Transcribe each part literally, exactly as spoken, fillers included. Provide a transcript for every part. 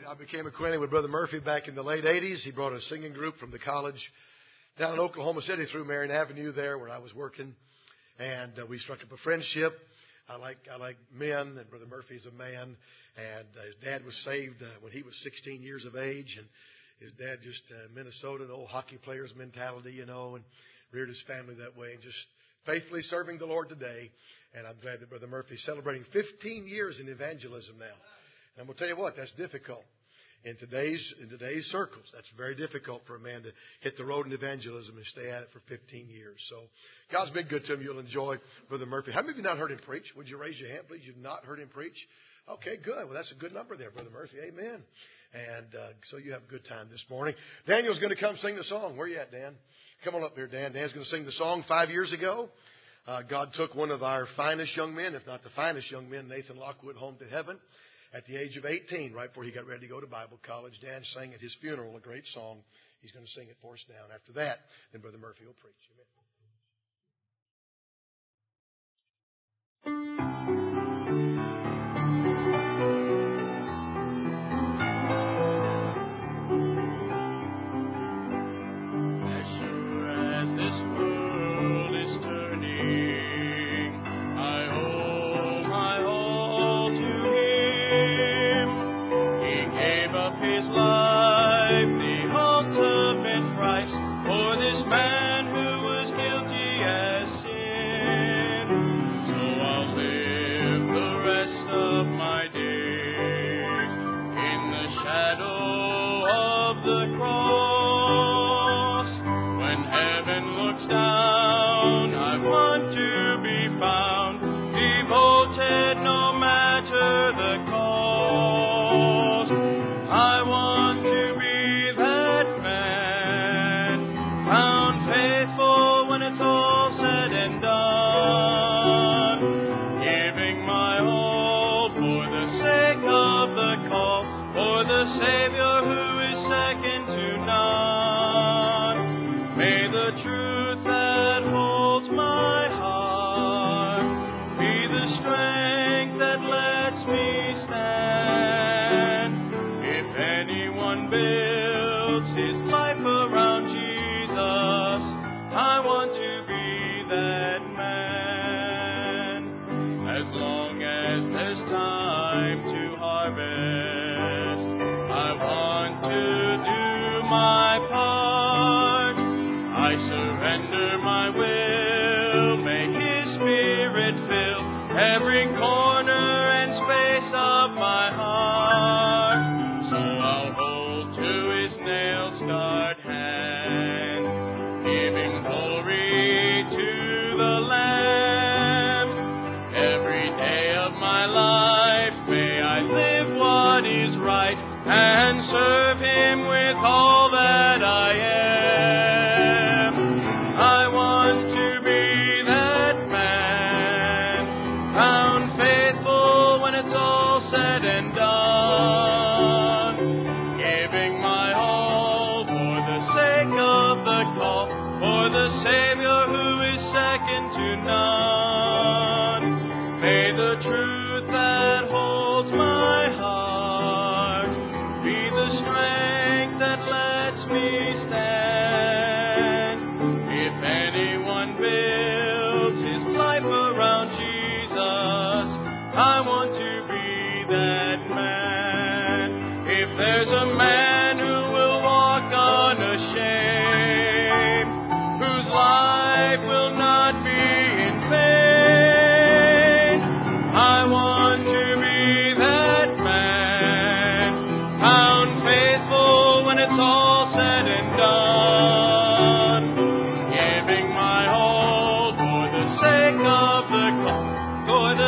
I became acquainted with Brother Murphy back in the late eighties. He brought a singing group from the college down in Oklahoma City through Marion Avenue there where I was working. And uh, we struck up a friendship. I like I like men, and Brother Murphy's a man. And uh, his dad was saved uh, when he was sixteen years of age. And his dad just uh, Minnesota, an old hockey player's mentality, you know, and reared his family that way. And just faithfully serving the Lord today. And I'm glad that Brother Murphy's celebrating fifteen years in evangelism now. And I'm going to tell you what, that's difficult. In today's in today's circles, that's very difficult for a man to hit the road in evangelism and stay at it for fifteen years. So God's been good to him. You'll enjoy Brother Murphy. How many of you not heard him preach? Would you raise your hand, please? You've not heard him preach? Okay, good. Well, that's a good number there, Brother Murphy. Amen. And uh, so you have a good time this morning. Daniel's going to come sing the song. Where you at, Dan? Come on up here, Dan. Dan's going to sing the song. Five years ago, uh, God took one of our finest young men, if not the finest young men, Nathan Lockwood, home to heaven. At the age of eighteen, right before he got ready to go to Bible college, Dan sang at his funeral a great song. He's going to sing it for us now. And after that, then Brother Murphy will preach. Amen.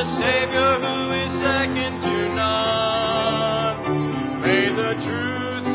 Savior who is second to none. May the truth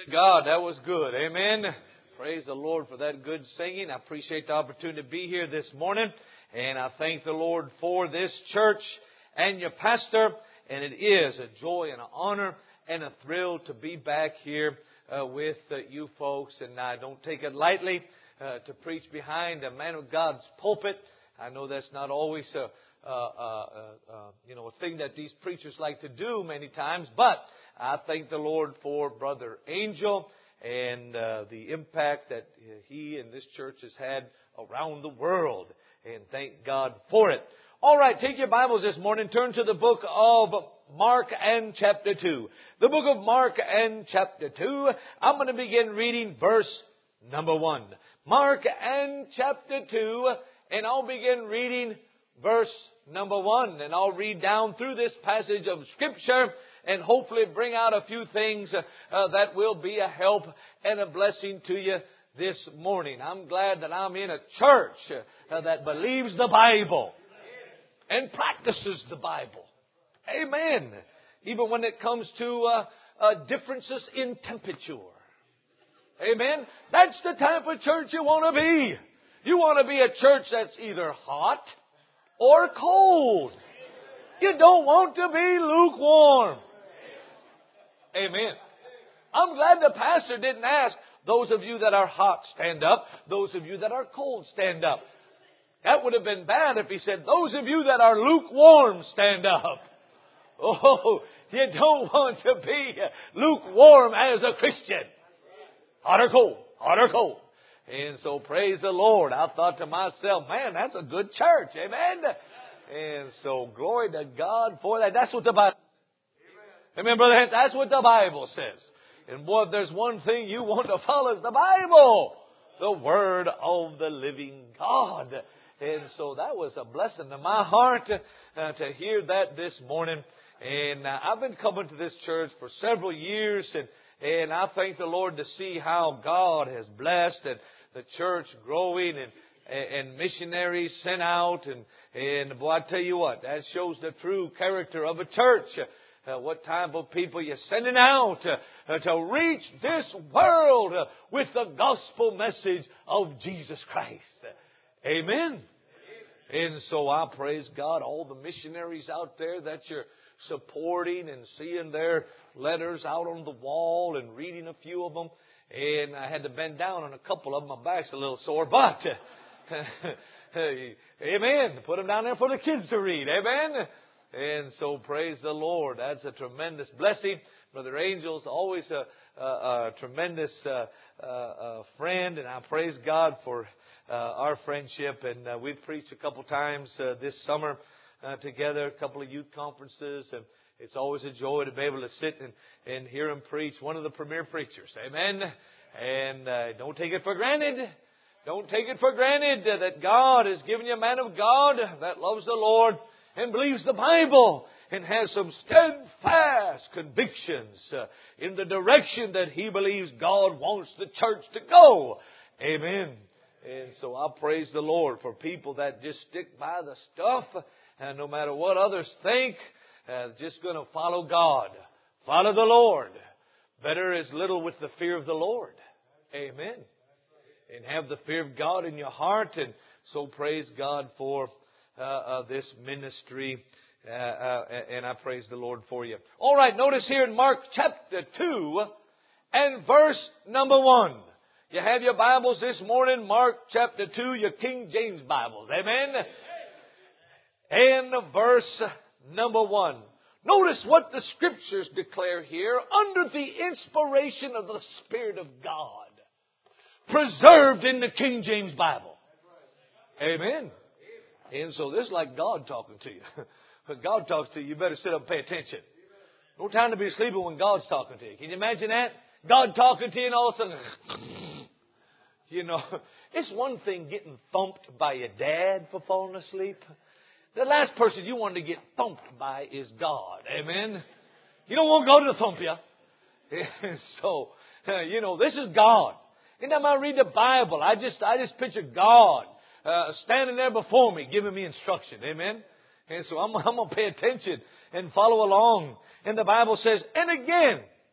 God, that was good. Amen. Praise the Lord for that good singing. I appreciate the opportunity to be here this morning. And I thank the Lord for this church and your pastor. And it is a joy and an honor and a thrill to be back here uh, with uh, you folks. And I don't take it lightly uh, to preach behind a man of God's pulpit. I know that's not always a, uh, uh, uh, you know, a thing that these preachers like to do many times. But I thank the Lord for Brother Angel and uh, the impact that he and this church has had around the world. And thank God for it. All right, take your Bibles this morning. Turn to the book of Mark and chapter two. The book of Mark and chapter two. I'm going to begin reading verse number one. Mark and chapter two. And I'll begin reading verse number one. And I'll read down through this passage of Scripture and hopefully bring out a few things uh, that will be a help and a blessing to you this morning. I'm glad that I'm in a church uh, that believes the Bible and practices the Bible. Amen. Even when it comes to uh, uh, differences in temperature. Amen. That's the type of church you want to be. You want to be a church that's either hot or cold. You don't want to be lukewarm. Amen. I'm glad the pastor didn't ask, those of you that are hot, stand up. Those of you that are cold, stand up. That would have been bad if he said, those of you that are lukewarm, stand up. Oh, you don't want to be lukewarm as a Christian. Hot or cold, hot or cold. And so praise the Lord. I thought to myself, man, that's a good church. Amen. And so glory to God for that. That's what the Bible says. Amen, Brother Hans. That's what the Bible says. And boy, if there's one thing you want to follow, it's the Bible. The Word of the living God. And so that was a blessing to my heart uh, to hear that this morning. And uh, I've been coming to this church for several years. And, and I thank the Lord to see how God has blessed and the church growing and, and missionaries sent out. And, and boy, I tell you what, that shows the true character of a church. Uh, what type of people you're sending out uh, uh, to reach this world uh, with the gospel message of Jesus Christ. Amen. And so I praise God, all the missionaries out there that you're supporting and seeing their letters out on the wall and reading a few of them. And I had to bend down on a couple of them. My back's a little sore, but amen. Put them down there for the kids to read. Amen. And so praise the Lord. That's a tremendous blessing. Brother Angel's always a, a, a tremendous uh, uh, uh, friend, and I praise God for uh, our friendship. And uh, we've preached a couple times uh, this summer uh, together, a couple of youth conferences, and it's always a joy to be able to sit and, and hear him preach. One of the premier preachers. Amen. And uh, don't take it for granted. Don't take it for granted that God has given you a man of God that loves the Lord and believes the Bible and has some steadfast convictions uh, in the direction that he believes God wants the church to go. Amen. And so I praise the Lord for people that just stick by the stuff and no matter what others think, uh, just going to follow God. Follow the Lord. Better is little with the fear of the Lord. Amen. And have the fear of God in your heart. And so praise God for Uh, uh, this ministry, uh, uh, and I praise the Lord for you. All right, notice here in Mark chapter two and verse number one. You have your Bibles this morning, Mark chapter two, your King James Bibles. Amen? And verse number one. Notice what the Scriptures declare here under the inspiration of the Spirit of God. Preserved in the King James Bible. Amen. And so this is like God talking to you. When God talks to you, you better sit up and pay attention. No time to be sleeping when God's talking to you. Can you imagine that? God talking to you and all of a sudden, you know, it's one thing getting thumped by your dad for falling asleep. The last person you want to get thumped by is God. Amen? You don't want God to thump you. And so, you know, this is God. Anytime I read the Bible, I just, I just picture God. Uh, standing there before me, giving me instruction. Amen? And so I'm, I'm going to pay attention and follow along. And the Bible says, and again,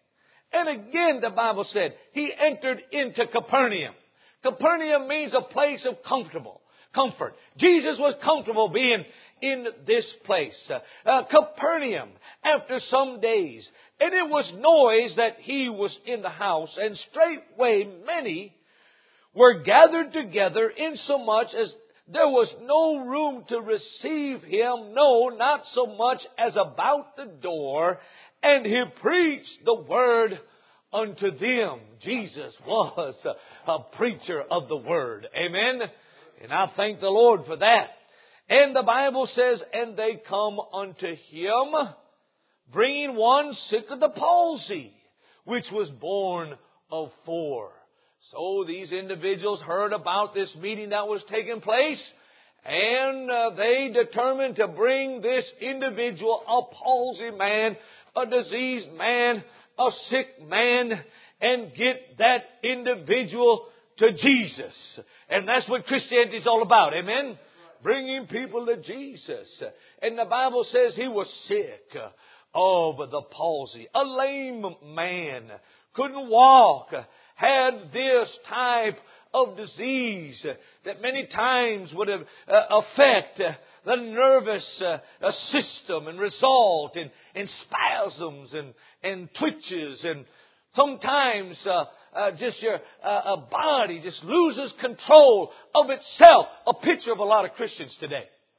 And again, the Bible said, He entered into Capernaum. Capernaum means a place of comfortable, comfort. Jesus was comfortable being in this place. Uh, Capernaum, after some days. And it was noise that He was in the house, and straightway many were gathered together, insomuch as there was no room to receive Him, no, not so much as about the door. And He preached the word unto them. Jesus was a, a preacher of the word. Amen? And I thank the Lord for that. And the Bible says, and they come unto Him, bringing one sick of the palsy, which was born of four. So these individuals heard about this meeting that was taking place, and uh, they determined to bring this individual, a palsy man, a diseased man, a sick man, and get that individual to Jesus. And that's what Christianity is all about. Amen? Bringing people to Jesus. And the Bible says he was sick of the palsy. A lame man. Couldn't walk. Had this type of disease that many times would have, uh, affect uh, the nervous uh, uh, system and result in, in spasms and, and twitches, and sometimes uh, uh, just your uh, uh, body just loses control of itself. A picture of a lot of Christians today.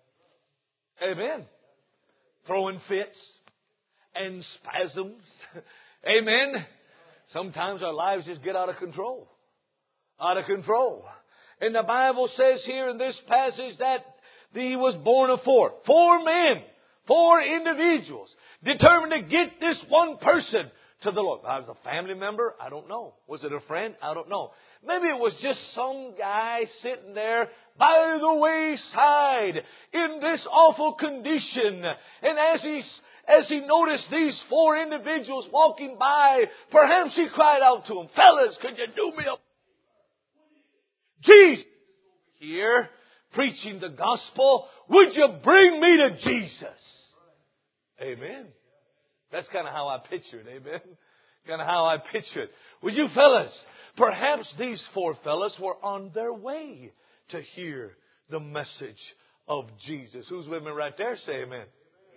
Amen. Throwing fits and spasms. Amen. Sometimes our lives just get out of control. Out of control. And the Bible says here in this passage that he was born of four. Four men. Four individuals. Determined to get this one person to the Lord. Was it a family member? I don't know. Was it a friend? I don't know. Maybe it was just some guy sitting there by the wayside in this awful condition. And as he As he noticed these four individuals walking by, perhaps he cried out to them, "Fellas, could you do me a..." Jesus here, preaching the gospel. Would you bring me to Jesus? Amen. That's kind of how I picture it. Amen. Kind of how I picture it. Would you fellas, perhaps these four fellas were on their way to hear the message of Jesus. Who's with me right there? Say amen.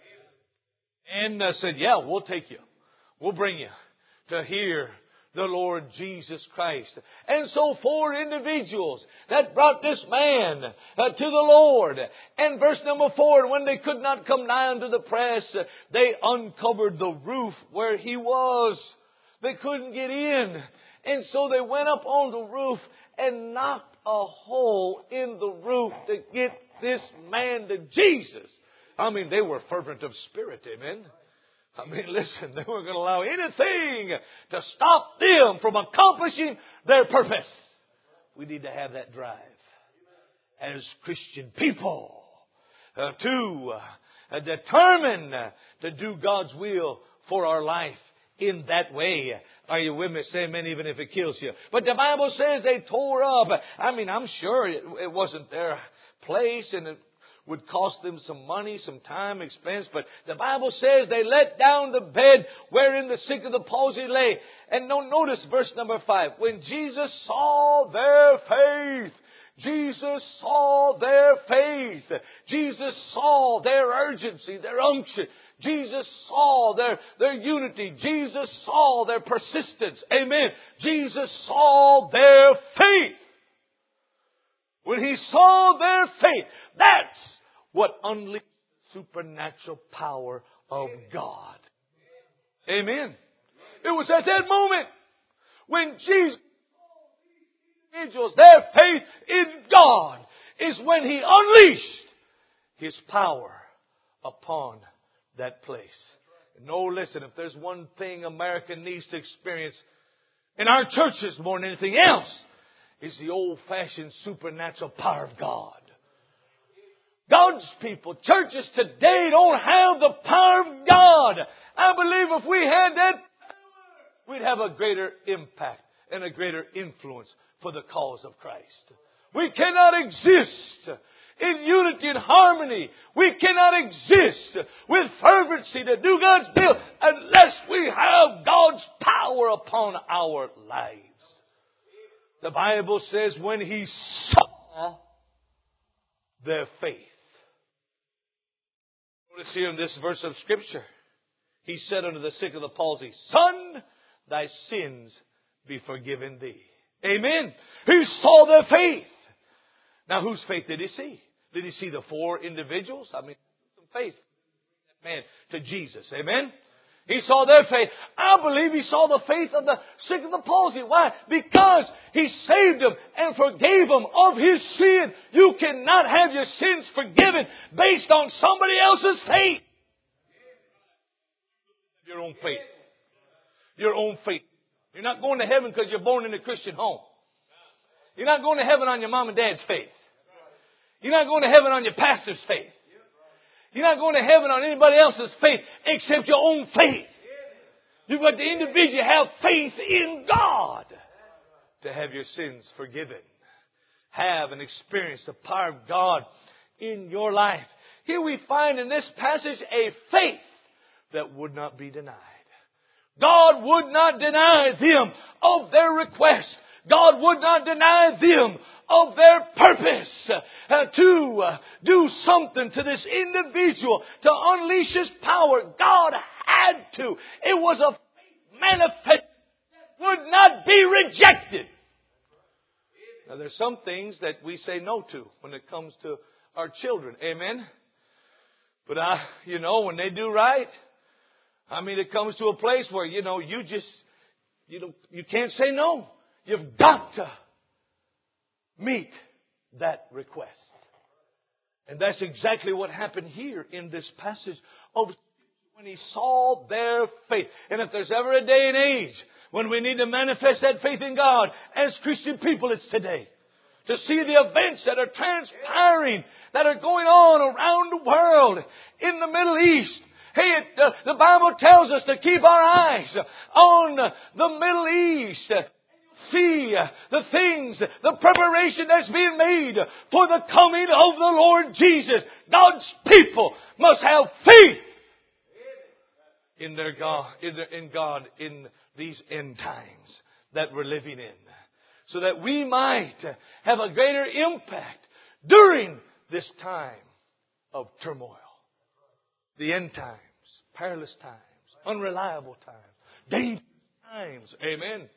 And uh, said, yeah, we'll take you. We'll bring you to hear the Lord Jesus Christ. And so four individuals that brought this man uh, to the Lord. And verse number four, when they could not come nigh unto the press, uh, they uncovered the roof where he was. They couldn't get in. And so they went up on the roof and knocked a hole in the roof to get this man to Jesus. I mean, they were fervent of spirit, amen. I mean, listen, they weren't going to allow anything to stop them from accomplishing their purpose. We need to have that drive as Christian people uh, to uh, determine uh, to do God's will for our life in that way. Are you with me? Say amen, even if it kills you. But the Bible says they tore up. I mean, I'm sure it, it wasn't their place, and it would cost them some money, some time, expense. But the Bible says they let down the bed wherein the sick of the palsy lay. And no, notice verse number five. When Jesus saw their faith, Jesus saw their faith. Jesus saw their urgency, their unction. Jesus saw their, their unity. Jesus saw their persistence. Amen. Jesus saw their faith. When He saw their faith, that's what unleashed the supernatural power of God. Amen. It was at that moment when Jesus saw these individuals, their faith in God, is when He unleashed His power upon that place. No, listen, if there's one thing America needs to experience in our churches more than anything else, is the old-fashioned supernatural power of God. God's people, churches today don't have the power of God. I believe if we had that power, we'd have a greater impact and a greater influence for the cause of Christ. We cannot exist in unity and harmony. We cannot exist with fervency to do God's will unless we have God's power on our lives. The Bible says when He saw their faith. Notice here in this verse of Scripture, He said unto the sick of the palsy, Son, thy sins be forgiven thee. Amen. He saw their faith. Now, whose faith did He see? Did He see the four individuals? I mean, some faith. Man, to Jesus. Amen. He saw their faith. I believe He saw the faith of the sick of the palsy. Why? Because He saved them and forgave them of his sin. You cannot have your sins forgiven based on somebody else's faith. Your own faith. Your own faith. You're not going to heaven because you're born in a Christian home. You're not going to heaven on your mom and dad's faith. You're not going to heaven on your pastor's faith. You're not going to heaven on anybody else's faith except your own faith. You've got to individually have faith in God to have your sins forgiven. Have and experience the power of God in your life. Here we find in this passage a faith that would not be denied. God would not deny them of their request. God would not deny them of their purpose uh, to uh, do something to this individual, to unleash His power. God had to. It was a manifest that would not be rejected. Now, there's some things that we say no to when it comes to our children. Amen? But, I, you know, when they do right, I mean, it comes to a place where, you know, you just, you know, you can't say no. You've got to meet that request. And that's exactly what happened here in this passage of when He saw their faith. And if there's ever a day and age when we need to manifest that faith in God as Christian people, it's today. To see the events that are transpiring, that are going on around the world, in the Middle East. Hey, it, uh, the Bible tells us to keep our eyes on the Middle East. See the things, the preparation that's being made for the coming of the Lord Jesus. God's people must have faith in their God, in, their, in God, in these end times that we're living in, so that we might have a greater impact during this time of turmoil, the end times, perilous times, unreliable times, dangerous times. Amen.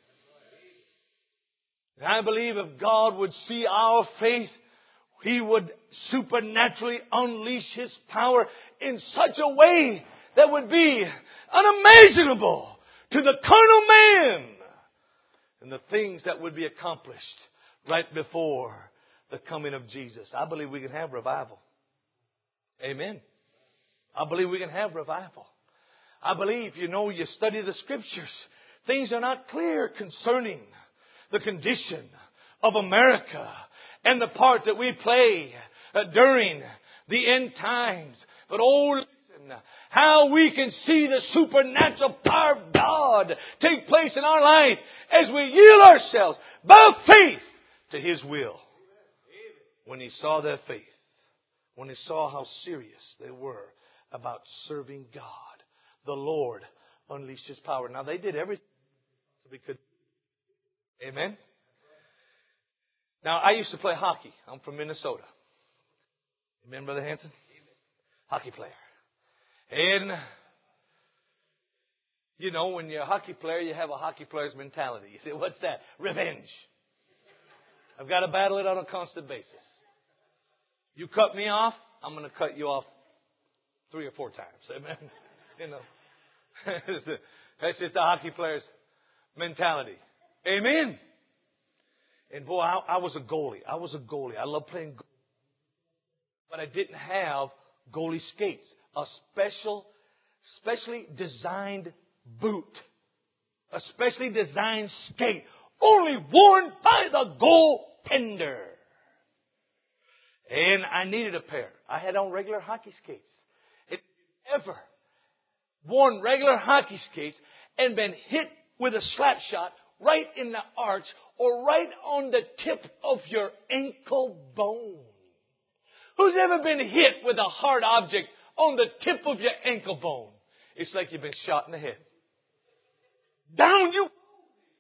And I believe if God would see our faith, He would supernaturally unleash His power in such a way that would be unimaginable to the carnal man, and the things that would be accomplished right before the coming of Jesus. I believe we can have revival. Amen. I believe we can have revival. I believe, you know, you study the Scriptures, things are not clear concerning the condition of America and the part that we play uh, during the end times. But oh, listen, how we can see the supernatural power of God take place in our life as we yield ourselves by faith to His will. When He saw their faith, when He saw how serious they were about serving God, the Lord unleashed His power. Now, they did everything we could. Amen? Now, I used to play hockey. I'm from Minnesota. Amen, Brother Hanson? Hockey player. And, you know, when you're a hockey player, you have a hockey player's mentality. You say, what's that? Revenge. I've got to battle it on a constant basis. You cut me off, I'm going to cut you off three or four times. Amen? You know, that's just a hockey player's mentality. Amen. And boy, I, I was a goalie. I was a goalie. I love playing goalie. But I didn't have goalie skates. A special, specially designed boot. A specially designed skate. Only worn by the goaltender. And I needed a pair. I had on regular hockey skates. If you ever worn regular hockey skates and been hit with a slap shot right in the arch or right on the tip of your ankle bone. Who's ever been hit with a hard object on the tip of your ankle bone? It's like you've been shot in the head. Down you.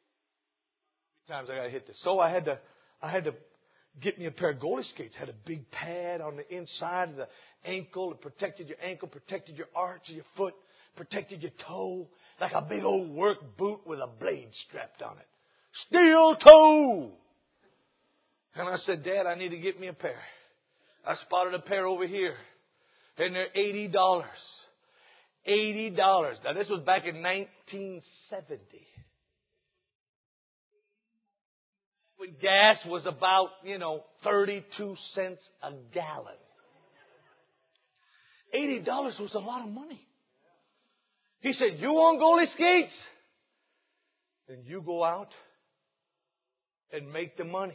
Times I got hit this. So I had to, I had to get me a pair of goalie skates. Had a big pad on the inside of the ankle. It protected your ankle, protected your arch of your foot, protected your toe. Like a big old work boot with a blade strapped on it. Steel toe! And I said, Dad, I need to get me a pair. I spotted a pair over here. And they're eighty dollars. eighty dollars. Now this was back in nineteen seventy. When gas was about, you know, thirty-two cents a gallon. eighty dollars was a lot of money. He said, you want goalie skates? Then you go out and make the money.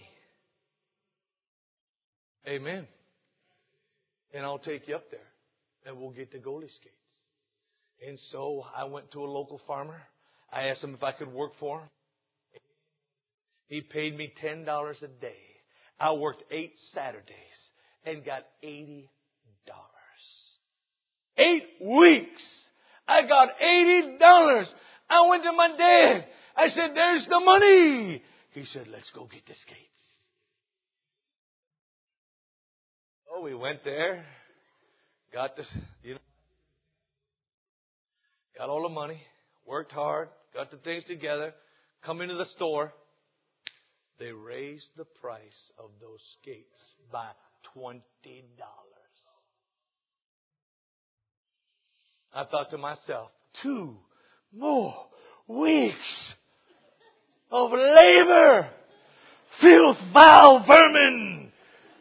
Amen. And I'll take you up there and we'll get the goalie skates. And so I went to a local farmer. I asked him if I could work for him. He paid me ten dollars a day. I worked eight Saturdays and got eighty dollars. Eight weeks. I got eighty dollars. I went to my dad. I said, there's the money. He said, let's go get the skates. Oh, we went there. Got the, you know, got all the money. Worked hard. Got the things together. Come into the store. They raised the price of those skates by twenty dollars. I thought to myself, two more weeks of labor. Filth, vile vermin.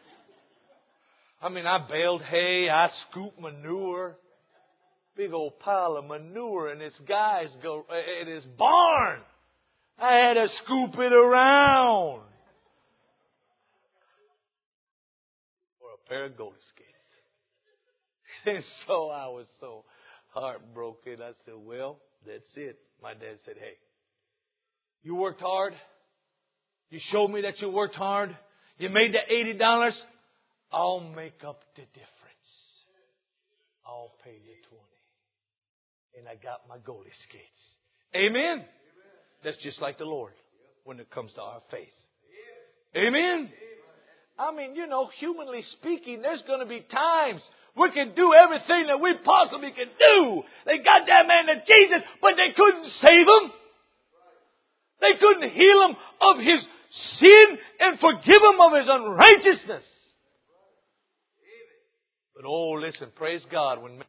I mean, I baled hay. I scooped manure. Big old pile of manure in this guy's go in his barn. I had to scoop it around for a pair of goalie skates. And so I was so heartbroken. I said, well, that's it. My dad said, hey, you worked hard. You showed me that you worked hard. You made the eighty dollars. I'll make up the difference. I'll pay you twenty. And I got my goalie skates. Amen. That's just like the Lord when it comes to our faith. Amen. I mean, you know, humanly speaking, there's going to be times we can do everything that we possibly can do. They got that man to Jesus, but they couldn't save him. They couldn't heal him of his sin and forgive him of his unrighteousness. But oh, listen, praise God, when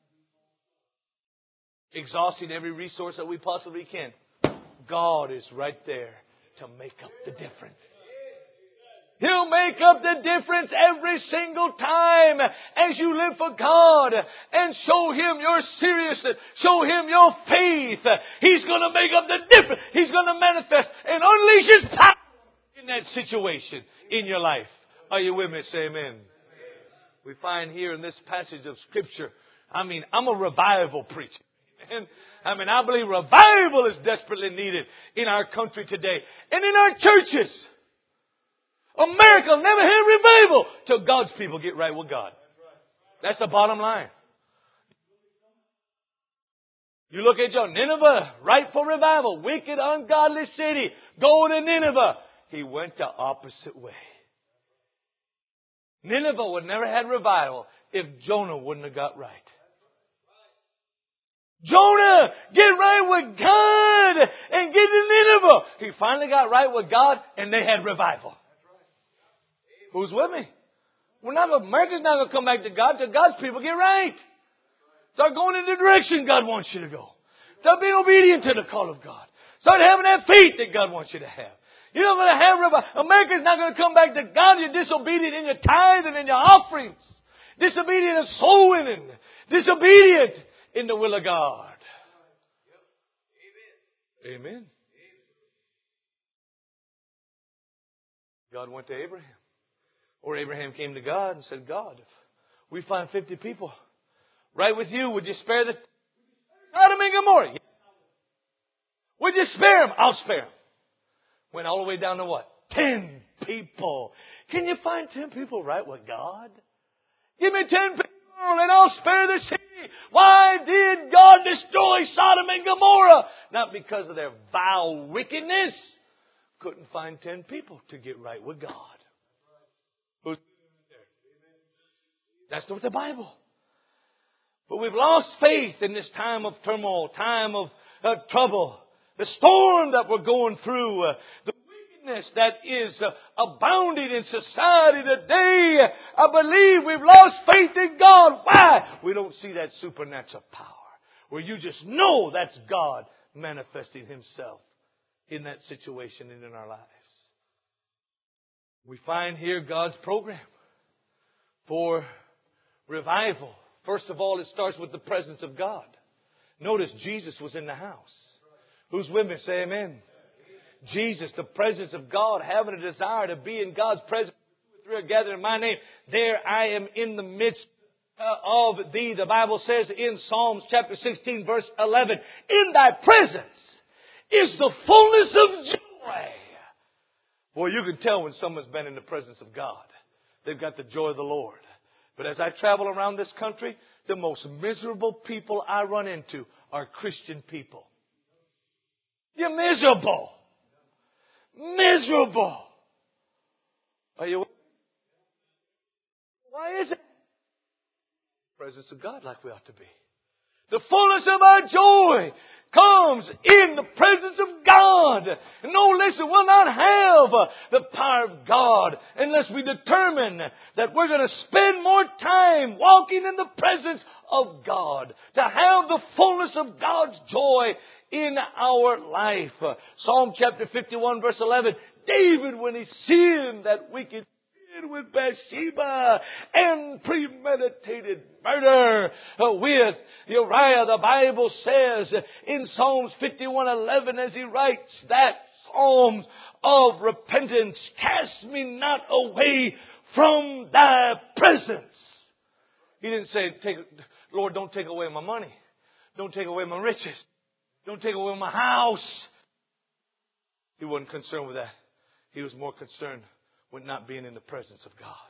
exhausting every resource that we possibly can, God is right there to make up the difference. He'll make up the difference every single time as you live for God and show Him your seriousness, show Him your faith. He's going to make up the difference. He's going to manifest and unleash His power in that situation in your life. Are you with me? Say amen. We find here in this passage of Scripture, I mean, I'm a revival preacher. And I mean, I believe revival is desperately needed in our country today and in our churches. America will never have revival till God's people get right with God. That's the bottom line. You look at your Nineveh, ripe for revival, wicked, ungodly city. Go to Nineveh. He went the opposite way. Nineveh would never had revival if Jonah wouldn't have got right. Jonah, get right with God and get to Nineveh. He finally got right with God and they had revival. Who's with me? We're not, America's not going to come back to God till God's people get right. Start going in the direction God wants you to go. Start being obedient to the call of God. Start having that faith that God wants you to have. You're not going to have revival. America's not going to come back to God. You're disobedient in your tithe and in your offerings. Disobedient in soul winning. Disobedient in the will of God. Amen. Amen. God went to Abraham. Or Abraham came to God and said, God, if we find fifty people right with you, would you spare the Sodom and Gomorrah? Would you spare them? I'll spare them. Went all the way down to what? Ten people. Can you find ten people right with God? Give me ten people and I'll spare the city. Why did God destroy Sodom and Gomorrah? Not because of their vile wickedness. couldn't find ten people to get right with God. Who's That's not the Bible. But we've lost faith in this time of turmoil, time of uh, trouble, the storm that we're going through, uh, the wickedness that is uh, abounding in society today. I believe we've lost faith in God. Why? We don't see that supernatural power where you just know that's God manifesting Himself in that situation and in our lives. We find here God's program for revival. First of all, it starts with the presence of God. Notice Jesus was in the house. Who's with me? Say amen. Jesus, the presence of God, having a desire to be in God's presence. Three are gathered in my name. There I am in the midst of thee. The Bible says in Psalms chapter sixteen, verse eleven, in thy presence is the fullness of joy. Boy, you can tell when someone's been in the presence of God. They've got the joy of the Lord. But as I travel around this country, the most miserable people I run into are Christian people. You're miserable. Miserable. Are you? Why is it? Presence of God like we ought to be. The fullness of our joy comes in the presence of God. No, listen, we'll not have the power of God unless we determine that we're going to spend more time walking in the presence of God. To have the fullness of God's joy in our life. Psalm chapter fifty-one, verse eleven. David, when he sinned that wicked sin with Bathsheba and premeditated murder with Uriah, the Bible says in Psalms fifty-one eleven, as he writes that psalm of repentance, cast me not away from thy presence. He didn't say, take, Lord, don't take away my money. Don't take away my riches. Don't take away my house. He wasn't concerned with that. He was more concerned with not being in the presence of God.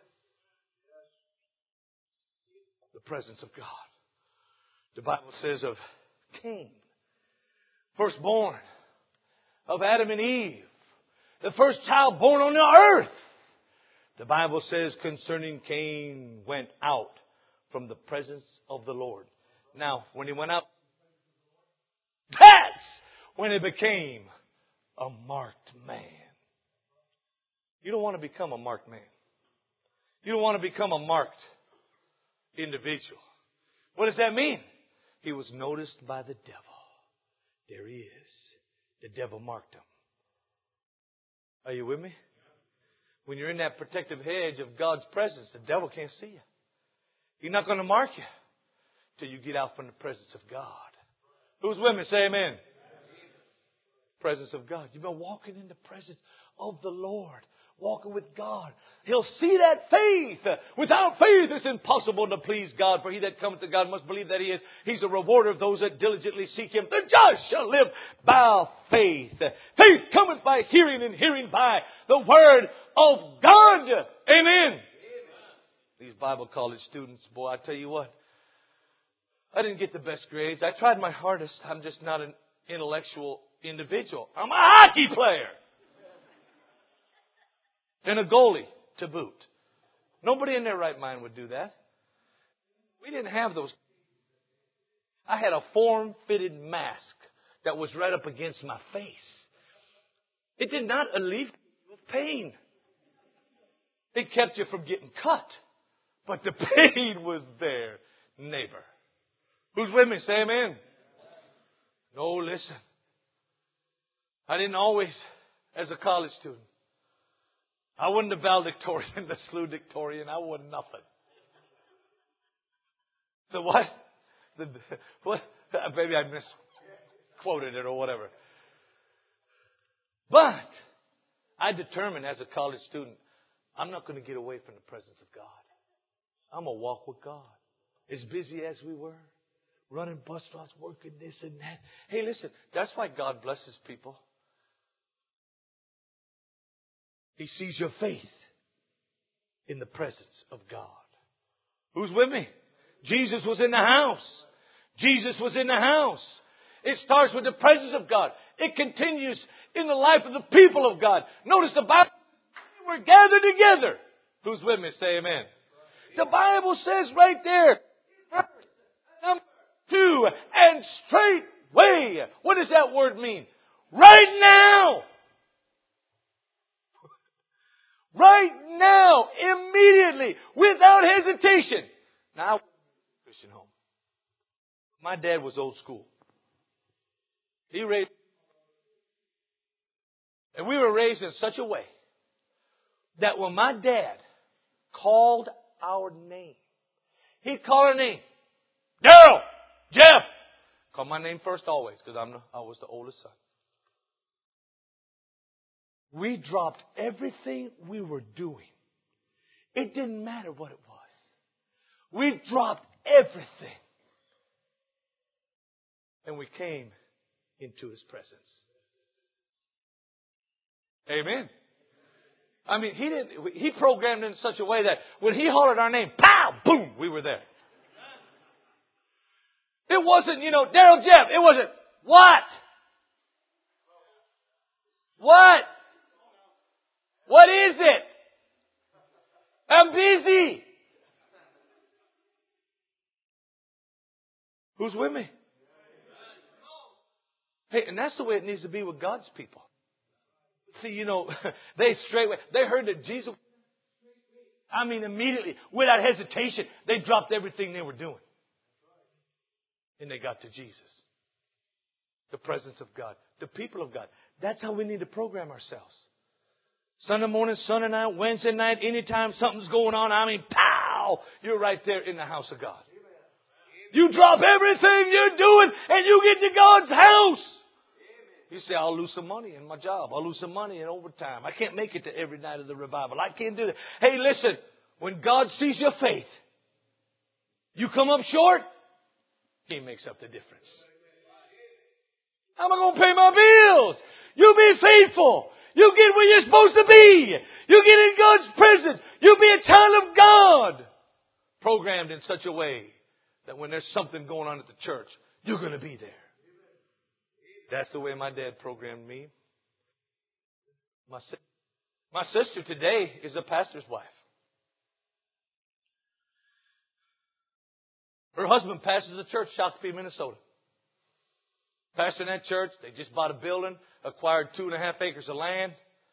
The presence of God. The Bible says of Cain, firstborn of Adam and Eve, the first child born on the earth. The Bible says concerning Cain, went out from the presence of the Lord. Now, when he went out, that's when he became a marked man. You don't want to become a marked man. You don't want to become a marked individual. What does that mean? He was noticed by the devil. There he is. The devil marked him. Are you with me? When you're in that protective hedge of God's presence, the devil can't see you. He's not going to mark you till you get out from the presence of God. Who's with me? Say amen. Presence of God. You've been walking in the presence of the Lord. Walking with God. He'll see that faith. Without faith, it's impossible to please God. For he that cometh to God must believe that He is. He's a rewarder of those that diligently seek Him. The just shall live by faith. Faith cometh by hearing, and hearing by the Word of God. Amen. These Bible college students, boy, I tell you what. I didn't get the best grades. I tried my hardest. I'm just not an intellectual individual. I'm a hockey player. And a goalie to boot. Nobody in their right mind would do that. We didn't have those. I had a form-fitted mask that was right up against my face. It did not alleviate pain. It kept you from getting cut. But the pain was there, neighbor. Who's with me? Say amen. No, listen. I didn't always, as a college student, I wasn't the valedictorian, the salutatorian. I wasn't nothing. So what? The, what? Maybe I misquoted it or whatever. But I determined as a college student, I'm not going to get away from the presence of God. I'm going to walk with God. As busy as we were, running bus routes, working this and that. Hey, listen, that's why God blesses people. He sees your faith in the presence of God. Who's with me? Jesus was in the house. Jesus was in the house. It starts with the presence of God. It continues in the life of the people of God. Notice the Bible, we're gathered together. Who's with me? Say amen. The Bible says right there, number two, and straightway. What does that word mean? Right now. Right now, immediately, without hesitation. Now, I went to a Christian home. My dad was old school. He raised, and we were raised in such a way that when my dad called our name, he'd call our name. Daryl, Jeff. Call my name first always, because I'm the, I was the oldest son. We dropped everything we were doing. It didn't matter what it was. We dropped everything. And we came into His presence. Amen. I mean, He didn't, He programmed it in such a way that when He hollered our name, pow, boom, we were there. It wasn't, you know, Daryl Jeff. It wasn't, what? What? What is it? I'm busy. Who's with me? Hey, and that's the way it needs to be with God's people. See, you know, they straightway, they heard that Jesus, I mean, immediately, without hesitation, they dropped everything they were doing. And they got to Jesus. The presence of God. The people of God. That's how we need to program ourselves. Sunday morning, Sunday night, Wednesday night, anytime something's going on, I mean, pow! You're right there in the house of God. You drop everything you're doing and you get to God's house. You say, I'll lose some money in my job. I'll lose some money in overtime. I can't make it to every night of the revival. I can't do that. Hey, listen, when God sees your faith, you come up short, He makes up the difference. How am I going to pay my bills? You be faithful. You get where you're supposed to be. You get in God's presence. You be a child of God. Programmed in such a way that when there's something going on at the church, you're going to be there. That's the way my dad programmed me. My, my sister today is a pastor's wife. Her husband pastors a church, Shakopee, Minnesota. Pastor in that church, they just bought a building, acquired two and a half acres of land.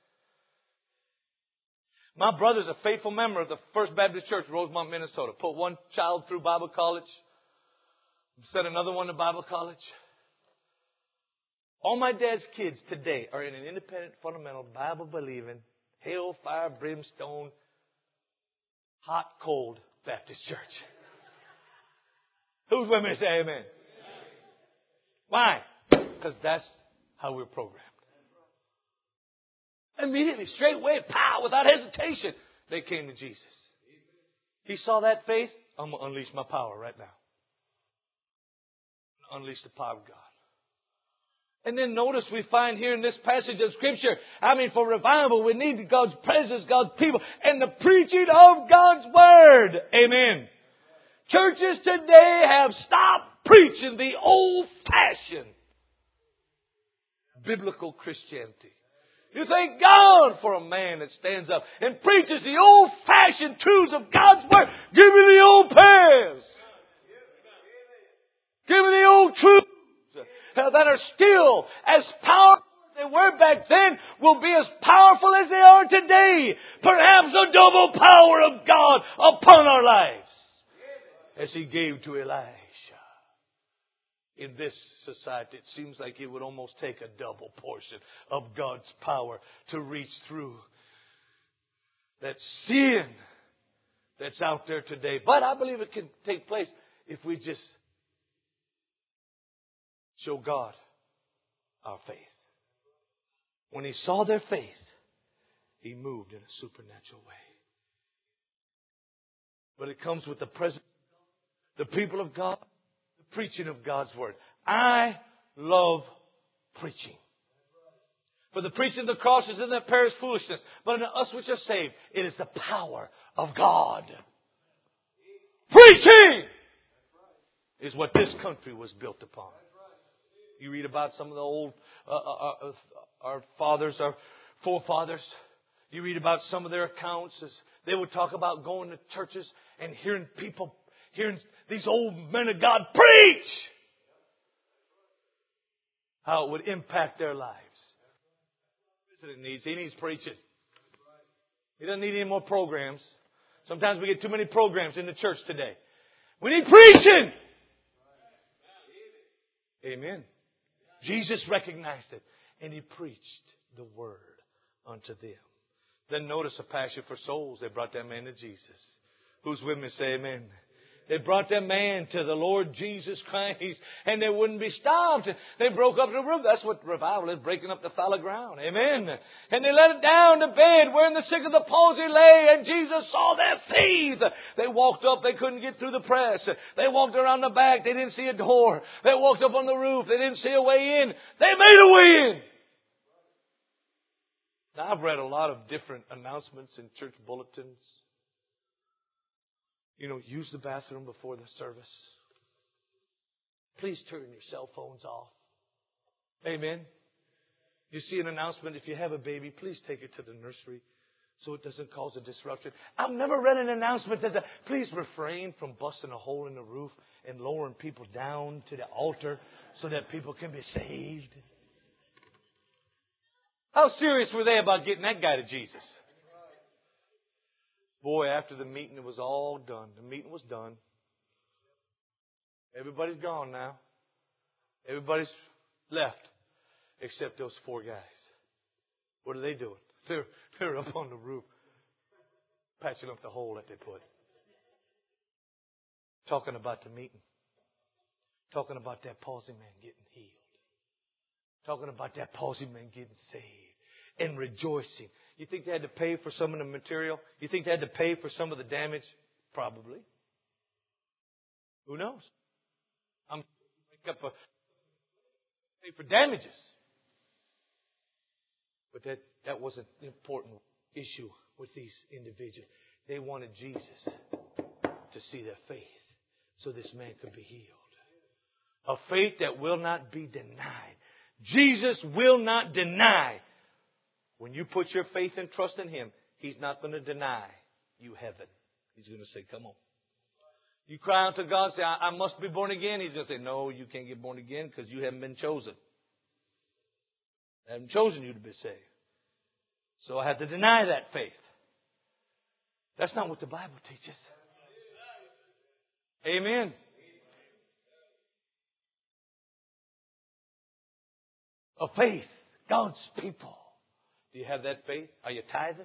My brother's a faithful member of the First Baptist Church, Rosemont, Minnesota. Put one child through Bible college. Sent another one to Bible college. All my dad's kids today are in an independent, fundamental, Bible-believing, hell, fire, brimstone, hot, cold Baptist church. Who's with me? Say amen. Why? Because that's how we're programmed. Immediately, straight away, pow, without hesitation, they came to Jesus. He saw that faith. I'm going to unleash my power right now. Unleash the power of God. And then notice we find here in this passage of Scripture, I mean, for revival, we need God's presence, God's people, and the preaching of God's Word. Amen. Churches today have stopped preaching the old-fashioned biblical Christianity. You thank God for a man that stands up and preaches the old-fashioned truths of God's Word. Give me the old past. Give me the old truths that are still as powerful as they were back then, will be as powerful as they are today. Perhaps the double power of God upon our lives, as He gave to Elisha. In this society, it seems like it would almost take a double portion of God's power to reach through that sin that's out there today. But I believe it can take place if we just show God our faith. When He saw their faith, He moved in a supernatural way. But it comes with the presence, the people of God, the preaching of God's Word. I love preaching. For the preaching of the cross is in that perish foolishness, but in us which are saved, it is the power of God. Preaching is what this country was built upon. You read about some of the old, uh, uh, uh, our fathers, our forefathers. You read about some of their accounts as they would talk about going to churches and hearing people, hearing these old men of God preach. How it would impact their lives. He needs, he needs preaching. He doesn't need any more programs. Sometimes we get too many programs in the church today. We need preaching. Amen. Jesus recognized it, and He preached the Word unto them. Then notice a passion for souls. They brought that man to Jesus. Who's with me? Say amen. They brought that man to the Lord Jesus Christ, and they wouldn't be stopped. They broke up the roof. That's what revival is, breaking up the fallow ground. Amen. And they let it down to bed wherein the sick of the palsy lay, and Jesus saw their faith. They walked up. They couldn't get through the press. They walked around the back. They didn't see a door. They walked up on the roof. They didn't see a way in. They made a way in. Now, I've read a lot of different announcements in church bulletins. You know, use the bathroom before the service. Please turn your cell phones off. Amen. You see an announcement, if you have a baby, please take it to the nursery so it doesn't cause a disruption. I've never read an announcement that, please refrain from busting a hole in the roof and lowering people down to the altar so that people can be saved. How serious were they about getting that guy to Jesus? Boy, after the meeting, it was all done. The meeting was done. Everybody's gone now. Everybody's left except those four guys. What are they doing? They're, they're up on the roof patching up the hole that they put. Talking about the meeting. Talking about that palsy man getting healed. Talking about that palsy man getting saved. And rejoicing. You think they had to pay for some of the material? You think they had to pay for some of the damage? Probably. Who knows? I'm make up a pay for damages. But that, that wasn't the important issue with these individuals. They wanted Jesus to see their faith so this man could be healed. A faith that will not be denied. Jesus will not deny. When you put your faith and trust in Him, He's not going to deny you heaven. He's going to say, come on. You cry out to God and say, I, I must be born again. He's going to say, no, you can't get born again because you haven't been chosen. I haven't chosen you to be saved. So I have to deny that faith. That's not what the Bible teaches. Amen. Of faith. God's people. Do you have that faith? Are you tithing?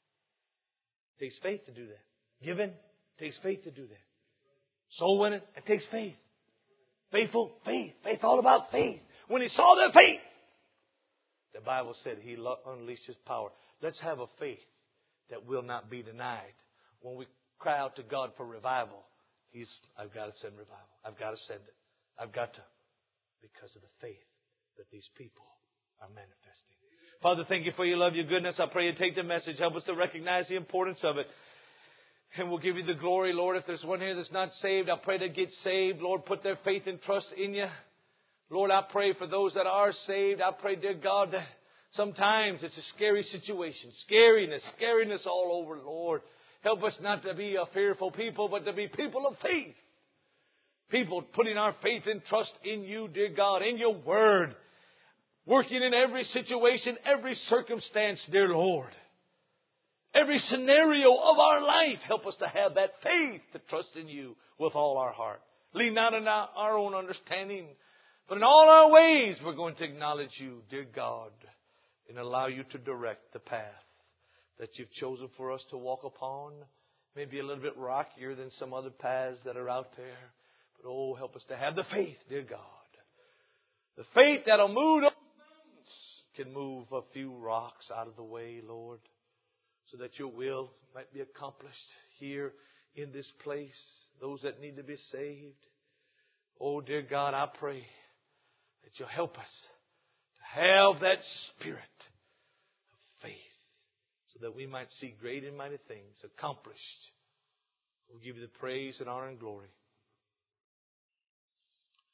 It takes faith to do that. Giving? It takes faith to do that. Soul winning? It takes faith. Faithful? Faith. Faith, all about faith. When He saw their faith, the Bible said He unleashed His power. Let's have a faith that will not be denied. When we cry out to God for revival, He's, I've got to send revival. I've got to send it. I've got to. Because of the faith that these people are manifesting. Father, thank You for Your love, Your goodness. I pray You take the message. Help us to recognize the importance of it. And we'll give You the glory, Lord. If there's one here that's not saved, I pray they get saved. Lord, put their faith and trust in You. Lord, I pray for those that are saved. I pray, dear God, that sometimes it's a scary situation. Scariness, scariness all over, Lord. Help us not to be a fearful people, but to be people of faith. People putting our faith and trust in You, dear God, in Your Word. Working in every situation, every circumstance, dear Lord. Every scenario of our life. Help us to have that faith to trust in You with all our heart. Lean not on our own understanding, but in all our ways we're going to acknowledge You, dear God, and allow You to direct the path that You've chosen for us to walk upon. Maybe a little bit rockier than some other paths that are out there. But oh, help us to have the faith, dear God. The faith that'll move those mountains, can move a few rocks out of the way, Lord, so that Your will might be accomplished here in this place. Those that need to be saved. Oh, dear God, I pray that You'll help us to have that spirit of faith so that we might see great and mighty things accomplished. We'll give You the praise and honor and glory.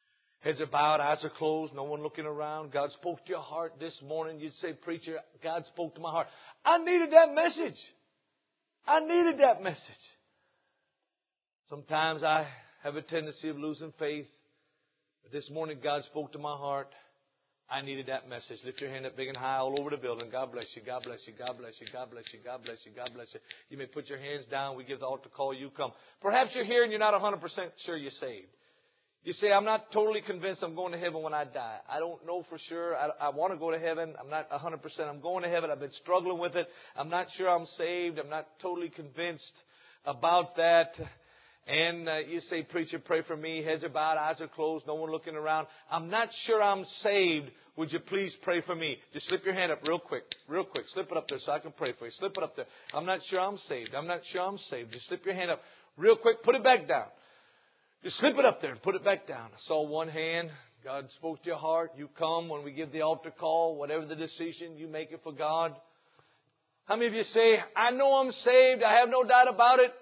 Heads are bowed, eyes are closed, no one looking around. God spoke to your heart this morning. You'd say, preacher, God spoke to my heart. I needed that message. I needed that message. Sometimes I have a tendency of losing faith. But this morning God spoke to my heart. I needed that message. Lift your hand up big and high all over the building. God bless you. God bless you. God bless you. God bless you. God bless you. God bless you. You may put your hands down. We give the altar call. You come. Perhaps you're here and you're not one hundred percent sure you're saved. You say, I'm not totally convinced I'm going to heaven when I die. I don't know for sure. I, I want to go to heaven. I'm not one hundred percent. I'm going to heaven. I've been struggling with it. I'm not sure I'm saved. I'm not totally convinced about that. And uh, you say, preacher, pray for me. Heads are bowed, eyes are closed, no one looking around. I'm not sure I'm saved. Would you please pray for me? Just slip your hand up real quick, real quick. Slip it up there so I can pray for you. Slip it up there. I'm not sure I'm saved. I'm not sure I'm saved. Just slip your hand up real quick. Put it back down. Just slip it up there and put it back down. I saw one hand. God spoke to your heart. You come when we give the altar call. Whatever the decision, you make it for God. How many of you say, I know I'm saved. I have no doubt about it.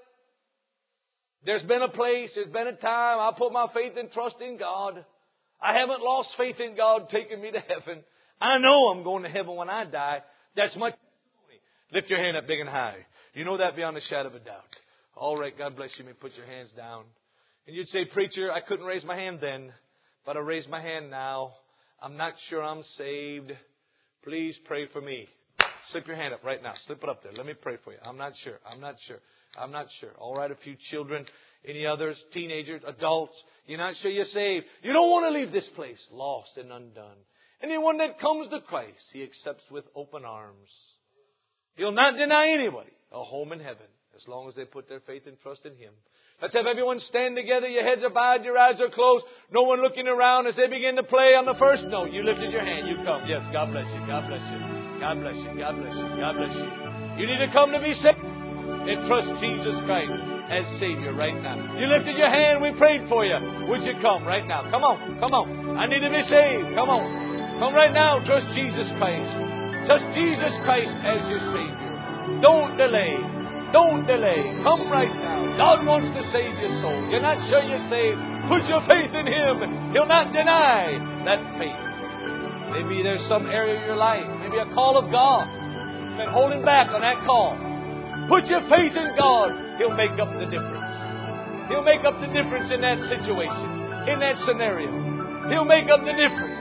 There's been a place, there's been a time, I put my faith and trust in God. I haven't lost faith in God taking me to heaven. I know I'm going to heaven when I die. That's my testimony. Lift your hand up big and high. You know that beyond a shadow of a doubt. All right, God bless you. You may put your hands down. And you'd say, preacher, I couldn't raise my hand then, but I raise my hand now. I'm not sure I'm saved. Please pray for me. Slip your hand up right now. Slip it up there. Let me pray for you. I'm not sure. I'm not sure. I'm not sure. All right, a few children, any others, teenagers, adults. You're not sure you're saved. You don't want to leave this place lost and undone. Anyone that comes to Christ, He accepts with open arms. He'll not deny anybody a home in heaven as long as they put their faith and trust in Him. Let's have everyone stand together. Your heads are bowed, your eyes are closed. No one looking around as they begin to play on the first note. You lifted your hand. You come. Yes, God bless you. God bless you. God bless you. God bless you. God bless you. You need to come to be saved and trust Jesus Christ as Savior right now. You lifted your hand, we prayed for you. Would you come right now? Come on, come on. I need to be saved. Come on. Come right now, trust Jesus Christ. Trust Jesus Christ as your Savior. Don't delay. Don't delay. Come right now. God wants to save your soul. You're not sure you're saved. Put your faith in Him. He'll not deny that faith. Maybe there's some area of your life, maybe a call of God. You've been holding back on that call. Put your faith in God. He'll make up the difference. He'll make up the difference in that situation, in that scenario. He'll make up the difference.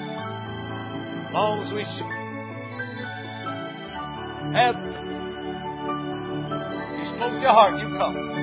As long as we should have. You spoke your heart, you come.